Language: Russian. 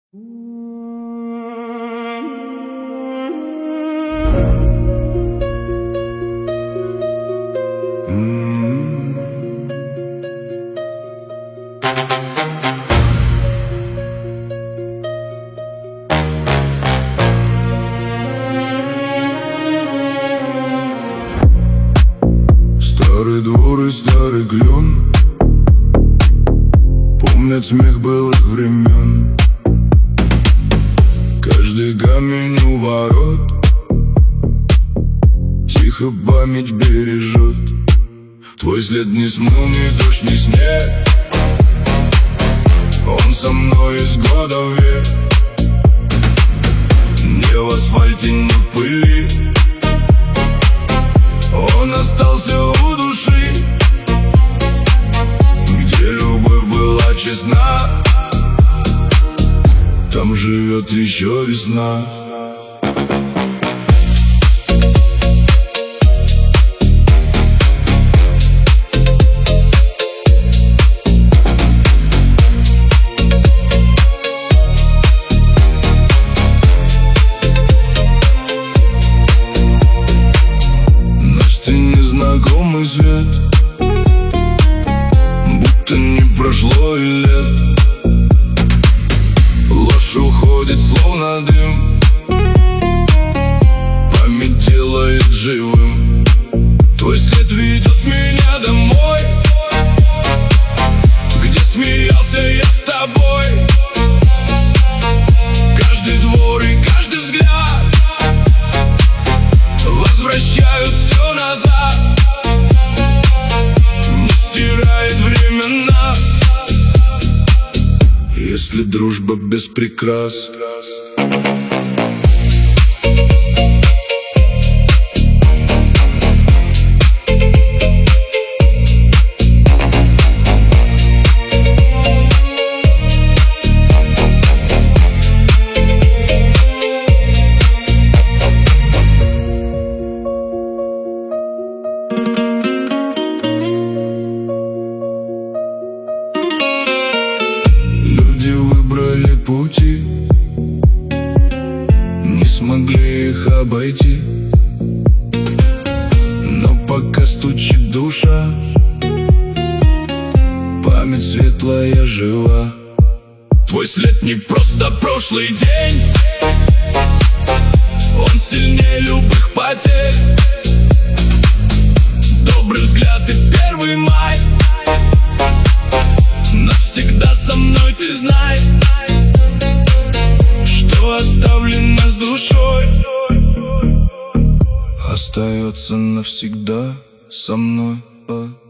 Старый двор и старый клен помнят смех былых времен. Каждый камень у ворот тихо память бережет. Твой след не смыл ни дождь, ни снег, он со мной из года в век. Не в асфальте, не в пыли, он остался у души, где любовь была честна, там живет еще весна. Знакомый свет, будто не прошло и лет. Ложь уходит, словно дым, память делает живым. Твой след ведет меня домой, где смеялся я с тобой. Каждый двор и каждый взгляд возвращают все назад, стирает время нас, если дружба без прикрас. Люди выбрали пути, не смогли их обойти, но пока стучит душа, память светлая жива. Твой след не просто прошлый день, он сильнее любых потерь. Добрый взгляд и 1 май, навсегда со мной, ты знай, что оставлено с душой остается навсегда со мной.